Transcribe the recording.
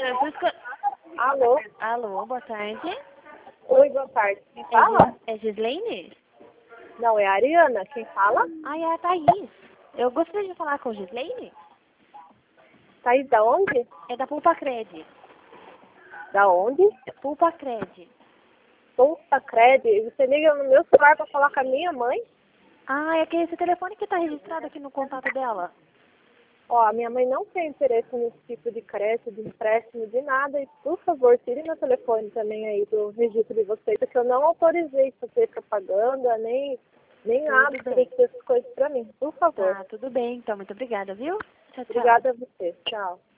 por isso que Alô? Alô, boa tarde. Oi, boa tarde. Quem fala? É Gislaine? Não, é a Ariana. Quem fala? Ai, é a Thaís. Eu gostaria de falar com a Gislaine. Thaís, da onde? É da Pulpa Cred. Da onde? Pulpa Cred. Pulpa Cred. Você liga no meu celular pra falar com a minha mãe? Ah, é que esse telefone que tá registrado aqui no contato dela. Ó, a minha mãe não tem interesse nesse tipo de crédito, de empréstimo, de nada. E, por favor, tire meu telefone também aí do registro de vocês, porque eu não autorizei fazer propaganda, nem nada, Tudo bem. oferecer essas coisas pra mim. Por favor. Tá, tudo bem, então. Muito obrigada, viu? Tchau, tchau. Obrigada a você. Tchau.